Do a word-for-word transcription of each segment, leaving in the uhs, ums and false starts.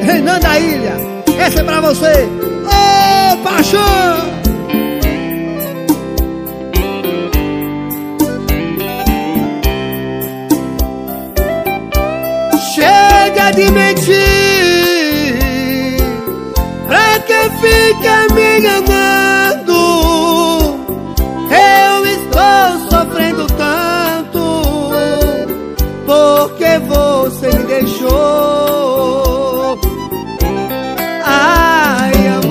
Renan da Ilha. Essa é pra você. Ô, paixão! Chega de mentir, pra que fica me enganando? Eu estou sofrendo tanto, porque você me deixou. Ai,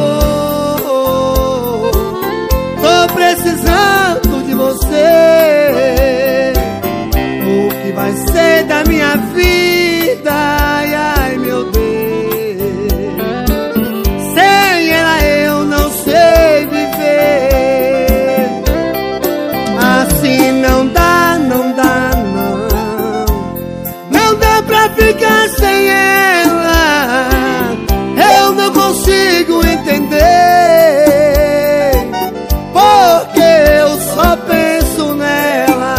amor, tô precisando de você. O que vai ser da minha vida? Ai, ai, meu Deus, sem ela eu não sei viver. Assim não dá, não dá, não. Não dá pra ficar sem ela. Eu não consigo entender, porque eu só penso nela.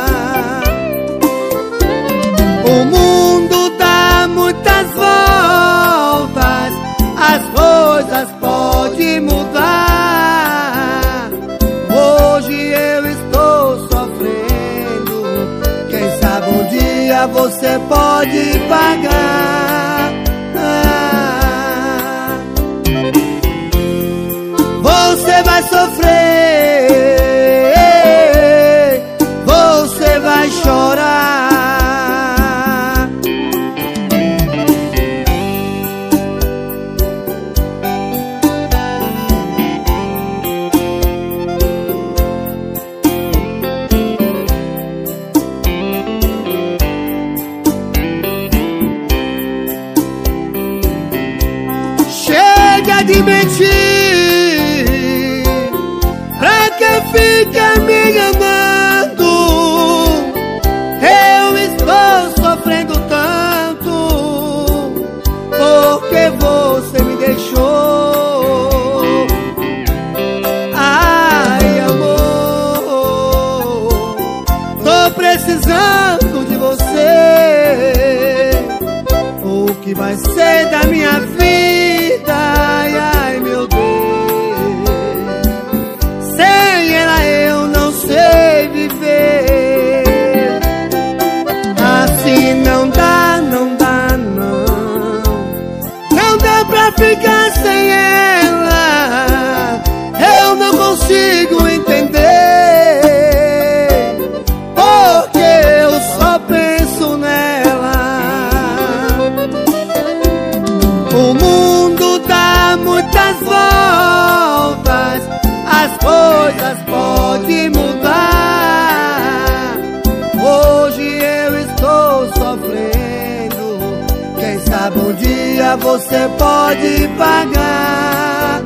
O mundo dá muitas voltas, as coisas podem mudar. Hoje eu estou sofrendo, quem sabe um dia você pode pagar. Ah, você vai sofrer, você vai chorar. Chega de mentir, pra que fica me enganando? Eu estou sofrendo tanto, porque você me deixou. Ai, amor, tô precisando de você. O que vai ser da minha vida? Ai, ai, meu Deus, sem ela eu não sei viver. Assim não dá, não dá, não. Não dá pra ficar sem ela. Eu não consigo entender, porque eu só penso nela. O mundo dá muitas voltas, as coisas podem mudar. Hoje eu estou sofrendo, quem sabe um dia você pode pagar.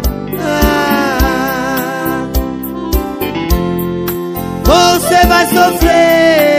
Ah, você vai sofrer,